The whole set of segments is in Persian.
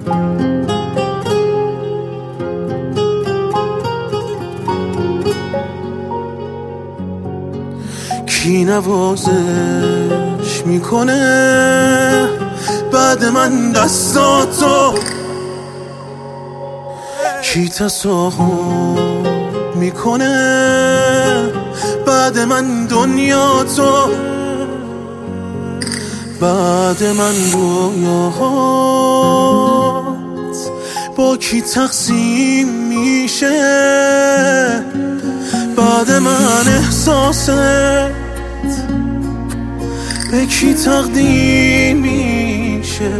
کی نوازش میکنه بعد من دستاتو؟ کی تصاحب میکنه بعد من دنیاتو؟ بعد من رویاهات با کی تقسیم میشه؟ بعد من احساست به کی تقدیم میشه؟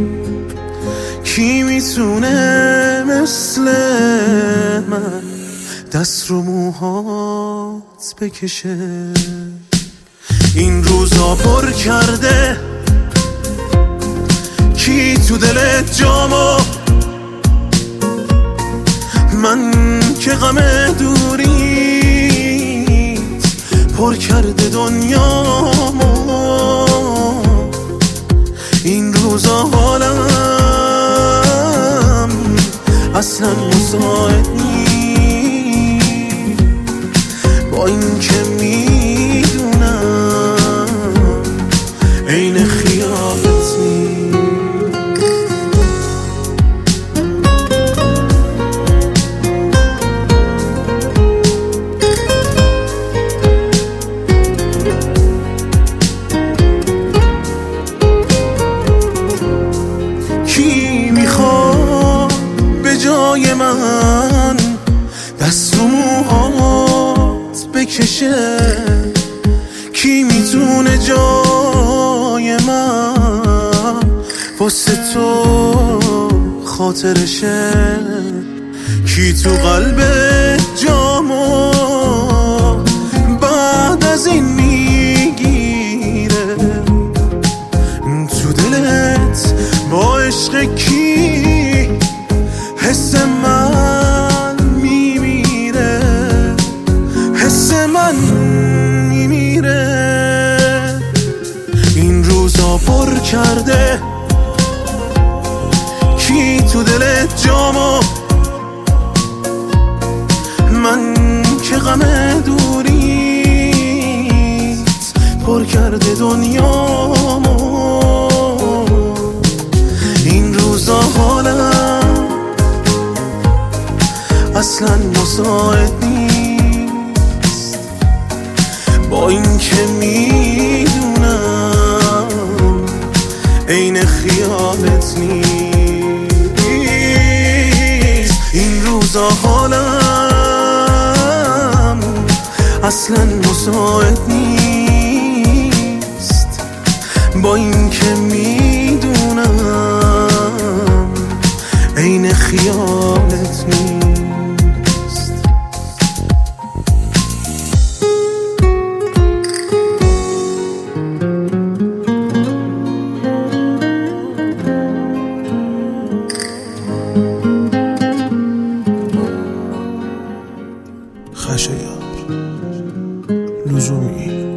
کی میتونه مثل من دست رو موهات بکشه؟ این روزا پر کرده کی تو دلت جامو؟ من که غم دوریت پر کرده دنیامو. این روزا حالم اصلا مساعد نیست با این که میدونم عین خیالت نیست. کی میخواد به جای من دست رو موهات بکشه؟ کی میتونه جای من واسه تو خاطرشه؟ کی تو قلب جامو بعد از این میگیره؟ تو دلت با عشق کی حس من میمیره؟ حس من میمیره. این روزا پر کرده کی تو دلت جامو؟ من که غم دوریت پر کرده دنیامو. این روزا حالم اصلا مساعد نیست با این که میدونم عین خیالت نیست. این روزا حالم اصلا مساعد نیست با این که میدونم عین خیالت نیست. خشایار لزومی